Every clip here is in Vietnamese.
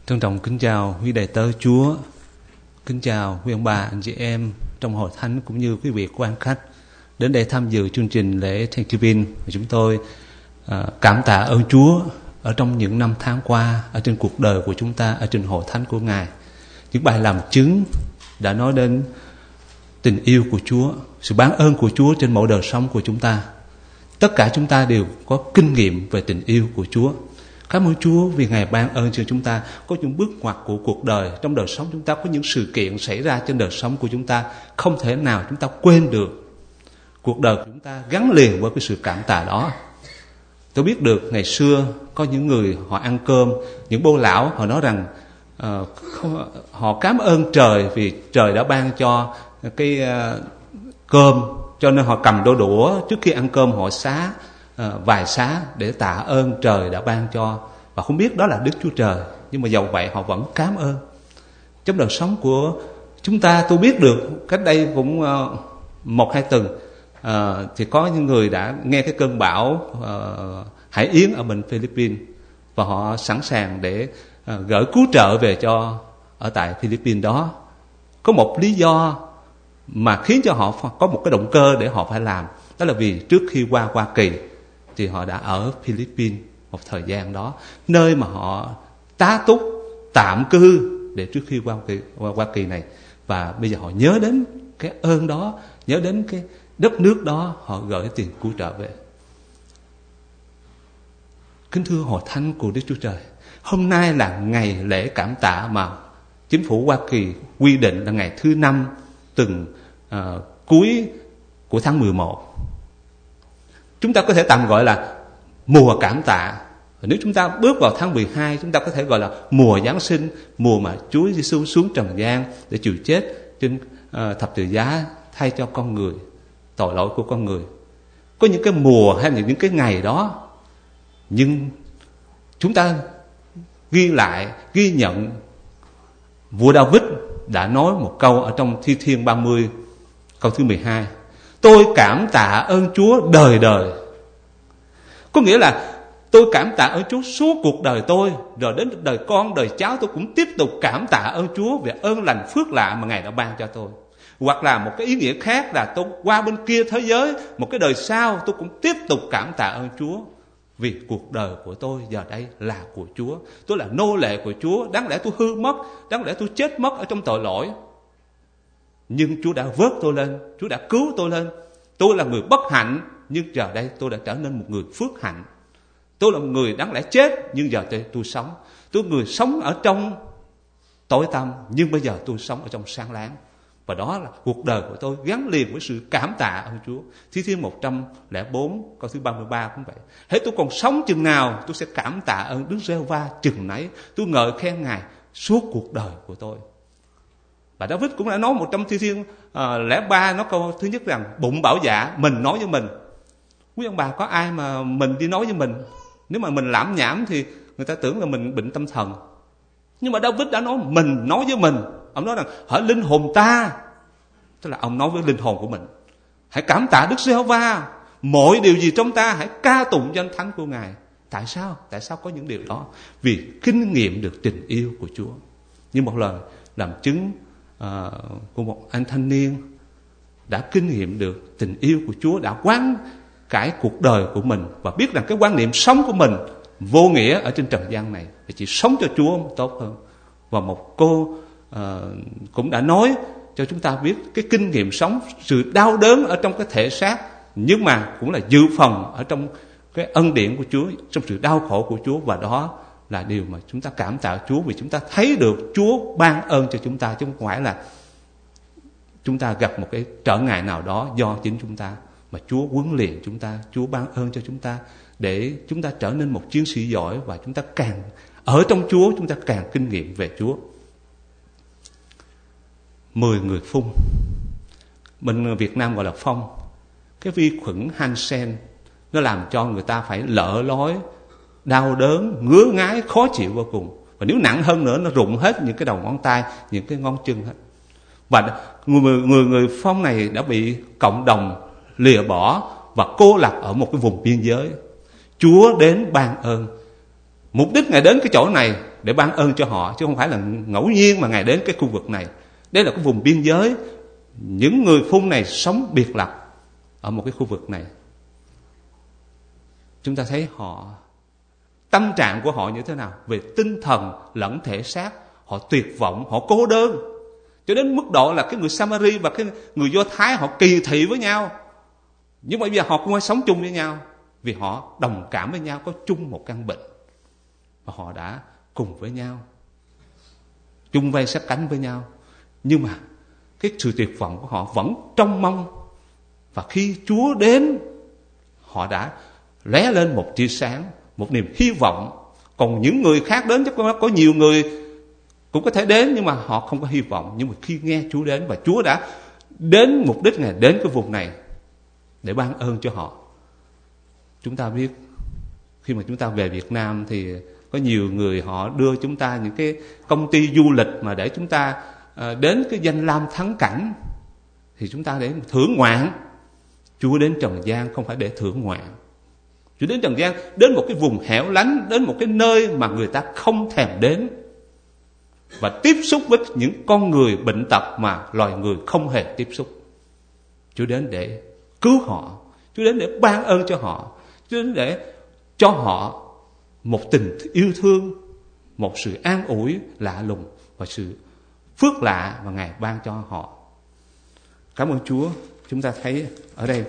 Trân trọng kính chào quý đầy tớ Chúa, kính chào quý ông bà, anh chị em trong hội thánh cũng như quý vị quan khách đến đây tham dự chương trình lễ Thanksgiving. Chúng tôi cảm tạ ơn Chúa ở trong những năm tháng qua ở trên cuộc đời của chúng ta, ở trên hội thánh của Ngài. Những bài làm chứng đã nói đến tình yêu của Chúa, sự ban ơn của Chúa trên mỗi đời sống của chúng ta. Tất cả chúng ta đều có kinh nghiệm về tình yêu của Chúa. Cảm ơn Chúa vì Ngài ban ơn cho chúng ta có những bước ngoặt của cuộc đời. Trong đời sống chúng ta có những sự kiện xảy ra trên đời sống của chúng ta không thể nào chúng ta quên được. Cuộc đời của chúng ta gắn liền với cái sự cảm tạ đó. Tôi biết được ngày xưa có những người họ ăn cơm, những bô lão họ nói rằng họ cảm ơn trời vì trời đã ban cho cái cơm, cho nên họ cầm đôi đũa trước khi ăn cơm họ xá vài xá để tạ ơn trời đã ban cho, và không biết đó là Đức Chúa Trời, nhưng mà dầu vậy họ vẫn cảm ơn. Trong đời sống của chúng ta, tôi biết được cách đây cũng 1-2 tuần thì có những người đã nghe cái cơn bão Hải Yến ở bên Philippines, và họ sẵn sàng để gửi cứu trợ về cho ở tại Philippines đó. Có một lý do mà khiến cho họ có một cái động cơ để họ phải làm, đó là vì trước khi qua Hoa Kỳ thì họ đã ở Philippines một thời gian đó, nơi mà họ tá túc tạm cư để trước khi qua Hoa Kỳ này. Và bây giờ họ nhớ đến cái ơn đó, nhớ đến cái đất nước đó, họ gửi tiền cứu trợ về. Kính thưa hội thánh của Đức Chúa Trời, hôm nay là ngày lễ cảm tạ mà chính phủ Hoa Kỳ quy định là ngày thứ 5 tuần cuối của tháng 11. Chúng ta có thể tạm gọi là mùa cảm tạ. Nếu chúng ta bước vào tháng 12, chúng ta có thể gọi là mùa Giáng sinh, mùa mà Chúa Giêsu xuống trần gian để chịu chết trên thập tự giá thay cho con người, tội lỗi của con người. Có những cái mùa hay là những cái ngày đó, nhưng chúng ta ghi nhận vua David đã nói một câu ở trong Thi Thiên 30 câu thứ 12: tôi cảm tạ ơn Chúa đời đời. Có nghĩa là tôi cảm tạ ơn Chúa suốt cuộc đời tôi, rồi đến đời con, đời cháu tôi cũng tiếp tục cảm tạ ơn Chúa về ơn lành phước lạ mà Ngài đã ban cho tôi. Hoặc là một cái ý nghĩa khác là tôi qua bên kia thế giới, một cái đời sau tôi cũng tiếp tục cảm tạ ơn Chúa vì cuộc đời của tôi giờ đây là của Chúa. Tôi là nô lệ của Chúa. Đáng lẽ tôi hư mất, đáng lẽ tôi chết mất ở trong tội lỗi, nhưng Chúa đã vớt tôi lên, Chúa đã cứu tôi lên. Tôi là người bất hạnh, nhưng giờ đây tôi đã trở nên một người phước hạnh. Tôi là một người đáng lẽ chết, nhưng giờ tôi sống. Tôi là người sống ở trong tối tăm, nhưng bây giờ tôi sống ở trong sáng láng. Và đó là cuộc đời của tôi gắn liền với sự cảm tạ ơn Chúa. Thi Thiên 104 câu thứ 33 cũng vậy. Hễ tôi còn sống chừng nào, tôi sẽ cảm tạ ơn Đức Giê-hô-va chừng nấy. Tôi ngợi khen Ngài suốt cuộc đời của tôi. Và David cũng đã nói một trong Thi Thiên 03, nói câu thứ nhất rằng bụng bảo dạ, mình nói với mình. Quý ông bà có ai mà mình đi nói với mình? Nếu mà mình lãm nhảm thì người ta tưởng là mình bệnh tâm thần. Nhưng mà David đã nói mình nói với mình. Ông nói rằng hỡi linh hồn ta, tức là ông nói với linh hồn của mình, hãy cảm tạ Đức Giê-hô-va, mọi điều gì trong ta hãy ca tụng danh thánh của Ngài. Tại sao? Tại sao có những điều đó? Vì kinh nghiệm được tình yêu của Chúa. Như một lời làm chứng của một anh thanh niên đã kinh nghiệm được tình yêu của Chúa, đã quán cải cuộc đời của mình và biết rằng cái quan niệm sống của mình vô nghĩa ở trên trần gian này, thì chỉ sống cho Chúa tốt hơn. Và một cô cũng đã nói cho chúng ta biết cái kinh nghiệm sống, sự đau đớn ở trong cái thể xác, nhưng mà cũng là dự phòng ở trong cái ân điển của Chúa, trong sự đau khổ của Chúa. Và đó là điều mà chúng ta cảm tạ Chúa, vì chúng ta thấy được Chúa ban ơn cho chúng ta, chứ không phải là chúng ta gặp một cái trở ngại nào đó do chính chúng ta, mà Chúa huấn luyện chúng ta, Chúa ban ơn cho chúng ta để chúng ta trở nên một chiến sĩ giỏi, và chúng ta càng ở trong Chúa, chúng ta càng kinh nghiệm về Chúa. 10 người phun, bên Việt Nam gọi là phong. Cái vi khuẩn Hansen nó làm cho người ta phải lở lói, đau đớn, ngứa ngáy, khó chịu vô cùng. Và nếu nặng hơn nữa, nó rụng hết những cái đầu ngón tay, những cái ngón chân hết. Và người phong này đã bị cộng đồng lìa bỏ và cô lập ở một cái vùng biên giới. Chúa đến ban ơn. Mục đích Ngài đến cái chỗ này để ban ơn cho họ, chứ không phải là ngẫu nhiên mà Ngài đến cái khu vực này. Đây là cái vùng biên giới. Những người Phun này sống biệt lập ở một cái khu vực này. Chúng ta thấy họ, tâm trạng của họ như thế nào, về tinh thần lẫn thể xác. Họ tuyệt vọng, họ cô đơn, cho đến mức độ là cái người Samari và cái người Do Thái họ kỳ thị với nhau. Nhưng mà bây giờ họ cũng phải sống chung với nhau, vì họ đồng cảm với nhau, có chung một căn bệnh. Và họ đã cùng với nhau, chung vai sát cánh với nhau. Nhưng mà cái sự tuyệt vọng của họ vẫn trông mong. Và khi Chúa đến, họ đã lóe lên một tia sáng, một niềm hy vọng. Còn những người khác đến, chắc có nhiều người cũng có thể đến, nhưng mà họ không có hy vọng. Nhưng mà khi nghe Chúa đến, và Chúa đã đến mục đích Ngài đến cái vùng này để ban ơn cho họ. Chúng ta biết, khi mà chúng ta về Việt Nam thì có nhiều người họ đưa chúng ta những cái công ty du lịch mà để chúng ta đến cái danh lam thắng cảnh, thì chúng ta để thưởng ngoạn. Chúa đến trần gian không phải để thưởng ngoạn. Chúa đến trần gian, đến một cái vùng hẻo lánh, đến một cái nơi mà người ta không thèm đến, và tiếp xúc với những con người bệnh tật mà loài người không hề tiếp xúc. Chúa đến để cứu họ, Chúa đến để ban ơn cho họ, Chúa đến để cho họ một tình yêu thương, một sự an ủi lạ lùng và sự phước lạ mà Ngài ban cho họ. Cảm ơn Chúa. Chúng ta thấy ở đây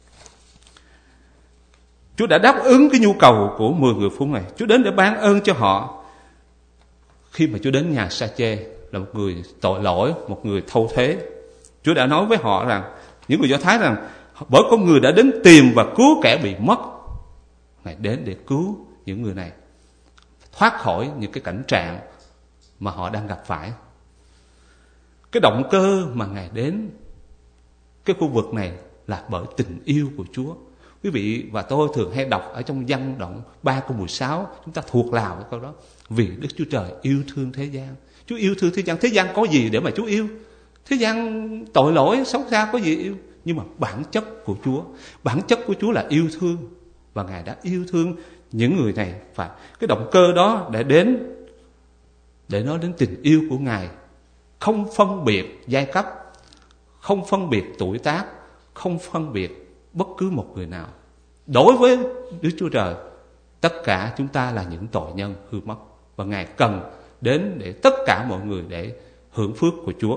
Chúa đã đáp ứng cái nhu cầu của 10 người Phun này. Chúa đến để ban ơn cho họ. Khi mà Chúa đến nhà Sa-chê là một người tội lỗi, một người thâu thuế, Chúa đã nói với họ rằng, những người Do Thái rằng, bởi con người đã đến tìm và cứu kẻ bị mất. Ngài đến để cứu những người này thoát khỏi những cái cảnh trạng mà họ đang gặp phải. Cái động cơ mà Ngài đến cái khu vực này là bởi tình yêu của Chúa. Quý vị và tôi thường hay đọc ở trong Văn đoạn 3 câu 16, chúng ta thuộc lào cái câu đó. Vì Đức Chúa Trời yêu thương thế gian. Chúa yêu thương thế gian. Thế gian có gì để mà Chúa yêu? Thế gian tội lỗi, xấu xa có gì yêu? Nhưng mà bản chất của Chúa, bản chất của Chúa là yêu thương. Và Ngài đã yêu thương những người này. Và cái động cơ đó để nói đến tình yêu của Ngài, không phân biệt giai cấp, không phân biệt tuổi tác, không phân biệt bất cứ một người nào. Đối với Đức Chúa Trời, tất cả chúng ta là những tội nhân hư mất, và Ngài cần đến để tất cả mọi người để hưởng phước của Chúa.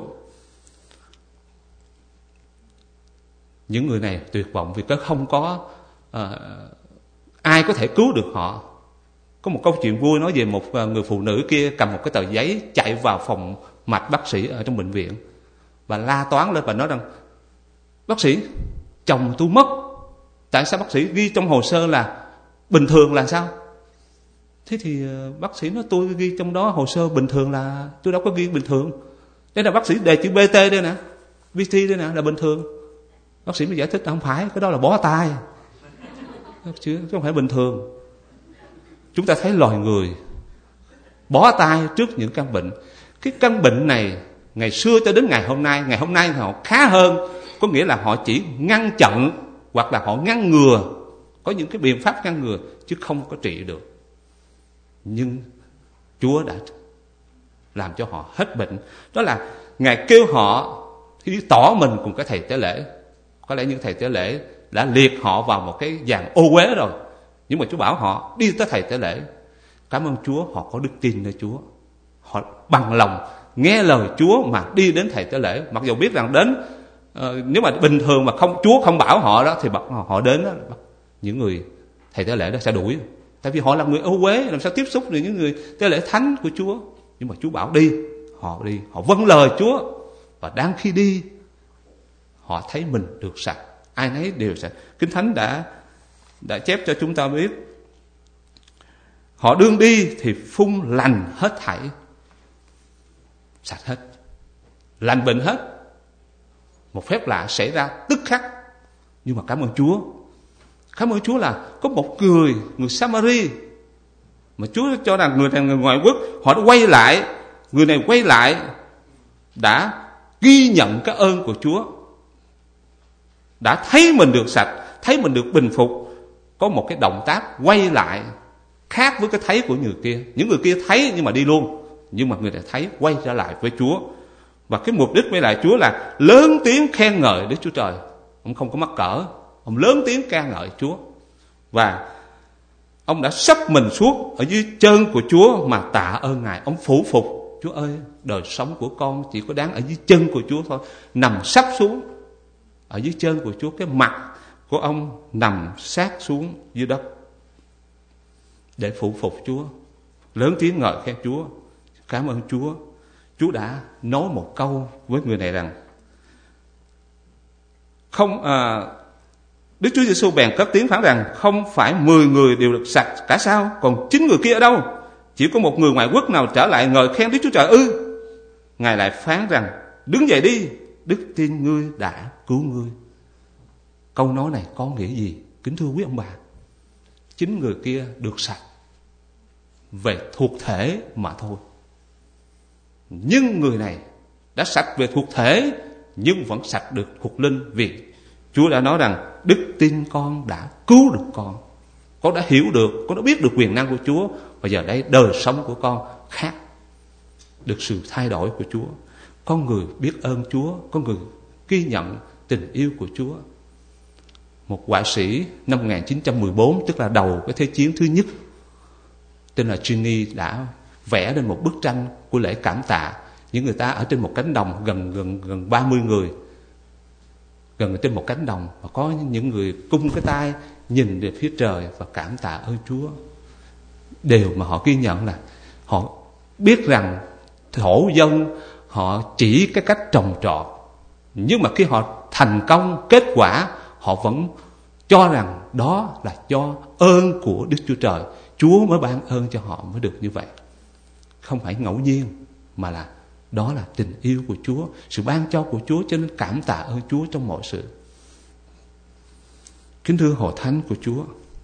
Những người này tuyệt vọng vì không có ai có thể cứu được họ. Có một câu chuyện vui nói về một người phụ nữ kia cầm một cái tờ giấy chạy vào phòng mạch bác sĩ ở trong bệnh viện và la toán lên và nói rằng: bác sĩ, chồng tôi mất. Tại sao bác sĩ ghi trong hồ sơ là bình thường là sao? Thế thì bác sĩ nói tôi ghi trong đó hồ sơ bình thường là tôi đâu có ghi bình thường. Đây là bác sĩ đề chữ BT đây nè, BT đây nè là bình thường. Bác sĩ mới giải thích là không phải, cái đó là bó tay chứ không phải bình thường. Chúng ta thấy loài người bó tay trước những căn bệnh. Cái căn bệnh này ngày xưa cho đến ngày hôm nay họ khá hơn, có nghĩa là họ chỉ ngăn chặn hoặc là họ ngăn ngừa, có những cái biện pháp ngăn ngừa chứ không có trị được. Nhưng Chúa đã làm cho họ hết bệnh. Đó là Ngài kêu họ đi tỏ mình cùng cái thầy tế lễ. Có lẽ những thầy tế lễ đã liệt họ vào một cái dàn ô uế rồi, nhưng mà Chúa bảo họ đi tới thầy tế lễ. Cảm ơn Chúa, họ có đức tin nơi Chúa, họ bằng lòng nghe lời Chúa mà đi đến thầy tế lễ. Mặc dù biết rằng đến nếu mà bình thường mà Chúa không bảo họ đó thì họ đến đó, những người thầy tế lễ đó sẽ đuổi. Tại vì họ là người ô uế, làm sao tiếp xúc được những người tế lễ thánh của Chúa. Nhưng mà Chúa bảo đi, họ vâng lời Chúa. Và đang khi đi, họ thấy mình được sạch, ai nấy đều sạch. Kinh Thánh đã chép cho chúng ta biết, họ đương đi thì Phun lành hết thảy, sạch hết, lành bệnh hết. Một phép lạ xảy ra tức khắc. Nhưng mà cảm ơn Chúa là có một người Samari mà Chúa cho rằng người này người ngoại quốc, họ đã quay lại, người này quay lại đã ghi nhận cái ơn của Chúa, đã thấy mình được sạch, thấy mình được bình phục. Có một cái động tác quay lại khác với cái thấy của người kia. Những người kia thấy nhưng mà đi luôn, nhưng mà người này thấy quay trở lại với Chúa. Và cái mục đích quay lại Chúa là lớn tiếng khen ngợi Đức Chúa Trời. Ông không có mắc cỡ, ông lớn tiếng ca ngợi Chúa. Và ông đã sắp mình xuống ở dưới chân của Chúa mà tạ ơn Ngài. Ông phủ phục: Chúa ơi, đời sống của con chỉ có đáng ở dưới chân của Chúa thôi. Nằm sắp xuống ở dưới chân của Chúa. Cái mặt của ông nằm sát xuống dưới đất để phủ phục Chúa, lớn tiếng ngợi khen Chúa, cảm ơn Chúa. Chúa đã nói một câu với người này rằng Đức Chúa Giêsu bèn cất tiếng phán rằng: không phải 10 người đều được sạch cả sao? Còn 9 người kia ở đâu? Chỉ có một người ngoại quốc nào trở lại ngợi khen Đức Chúa Trời ư? Ngài lại phán rằng: đứng dậy đi, đức tin ngươi đã cứu ngươi. Câu nói này có nghĩa gì? Kính thưa quý ông bà, 9 người kia được sạch về thuộc thể mà thôi, nhưng người này đã sạch về thuộc thể nhưng vẫn sạch được thuộc linh, vì Chúa đã nói rằng đức tin con đã cứu được con. Con đã hiểu được, con đã biết được quyền năng của Chúa, và giờ đây đời sống của con khác, được sự thay đổi của Chúa. Con người biết ơn Chúa, con người ghi nhận tình yêu của Chúa. Một họa sĩ năm 1914, tức là đầu cái Thế chiến thứ nhất, tên là Ginny, đã vẽ lên một bức tranh của lễ cảm tạ. Những người ta ở trên một cánh đồng, gần 30 người, gần trên một cánh đồng, và có những người cung cái tay nhìn về phía trời và cảm tạ ơn Chúa. Điều mà họ ghi nhận là họ biết rằng thổ dân họ chỉ cái cách trồng trọt, nhưng mà khi họ thành công kết quả, họ vẫn cho rằng đó là do ơn của Đức Chúa Trời. Chúa mới ban ơn cho họ mới được như vậy. Không phải ngẫu nhiên, mà là đó là tình yêu của Chúa, sự ban cho của Chúa, cho nên cảm tạ ơn Chúa trong mọi sự. Kính thưa hội thánh của Chúa,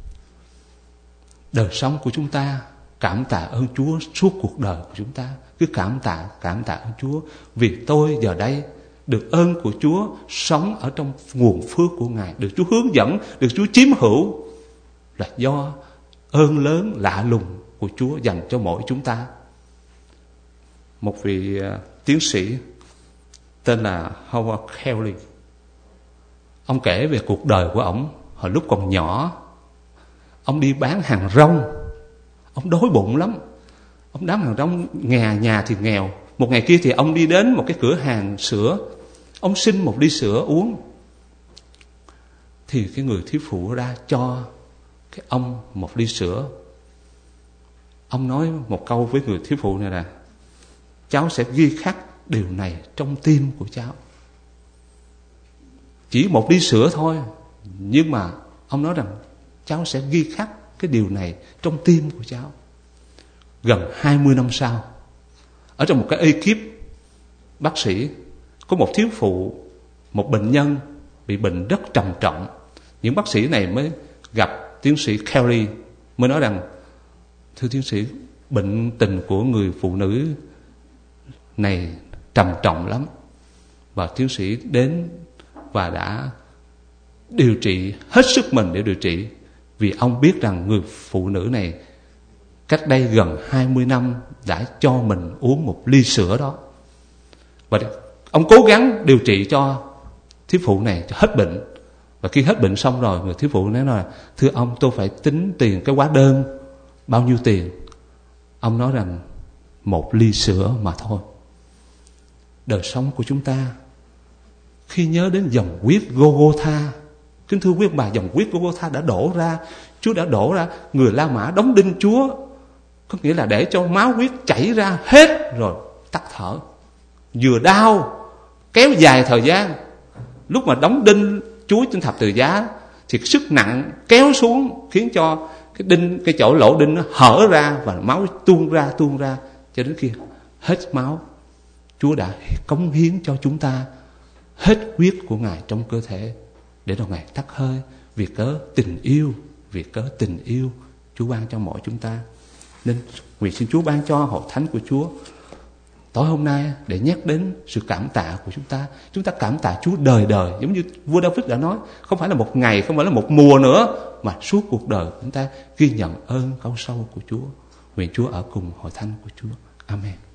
đời sống của chúng ta cảm tạ ơn Chúa suốt cuộc đời của chúng ta. Cứ cảm tạ ơn Chúa, vì tôi giờ đây được ơn của Chúa, sống ở trong nguồn phước của Ngài, được Chúa hướng dẫn, được Chúa chiếm hữu, là do ơn lớn lạ lùng của Chúa dành cho mỗi chúng ta. Một vị tiến sĩ tên là Howard Kelly, ông kể về cuộc đời của ông hồi lúc còn nhỏ. Ông đi bán hàng rong, ông đói bụng lắm. Ông bán hàng rong, nhà thì nghèo. Một ngày kia thì ông đi đến một cái cửa hàng sữa, ông xin một ly sữa uống. Thì cái người thiếu phụ ra cho cái ông một ly sữa. Ông nói một câu với người thiếu phụ này là: cháu sẽ ghi khắc điều này trong tim của cháu. Chỉ một ly sữa thôi, nhưng mà ông nói rằng cháu sẽ ghi khắc cái điều này trong tim của cháu. Gần 20 năm sau, ở trong một cái ekip bác sĩ, có một thiếu phụ, một bệnh nhân bị bệnh rất trầm trọng. Những bác sĩ này mới gặp tiến sĩ Kelly, mới nói rằng: thưa tiến sĩ, bệnh tình của người phụ nữ này trầm trọng lắm. Và tiến sĩ đến và đã điều trị hết sức mình để điều trị, vì ông biết rằng người phụ nữ này cách đây gần 20 năm đã cho mình uống một ly sữa đó. Và ông cố gắng điều trị cho thiếu phụ này cho hết bệnh. Và khi hết bệnh xong rồi, người thiếu phụ nói là: thưa ông, tôi phải tính tiền, cái hóa đơn bao nhiêu tiền? Ông nói rằng 1 ly sữa mà thôi. Đời sống của chúng ta khi nhớ đến dòng huyết Golgotha, kính thưa quý ông bà, dòng huyết Golgotha đã đổ ra. Chúa đã đổ ra, người La Mã đóng đinh Chúa, có nghĩa là để cho máu huyết chảy ra hết rồi tắt thở. Vừa đau kéo dài thời gian. Lúc mà đóng đinh Chúa trên thập tự giá thì sức nặng kéo xuống, khiến cho cái chỗ lỗ đinh nó hở ra và máu tuôn ra cho đến khi hết máu. Chúa đã cống hiến cho chúng ta hết huyết của Ngài trong cơ thể, để rồi Ngài tắt hơi, vì cớ tình yêu Chúa ban cho mỗi chúng ta. Nên nguyện xin Chúa ban cho hội thánh của Chúa Tối hôm nay để nhắc đến sự cảm tạ của chúng ta cảm tạ Chúa đời đời, giống như vua David đã nói, không phải là một ngày, không phải là một mùa nữa, mà suốt cuộc đời chúng ta ghi nhận ơn cao sâu của Chúa. Nguyện Chúa ở cùng hội thánh của Chúa. Amen.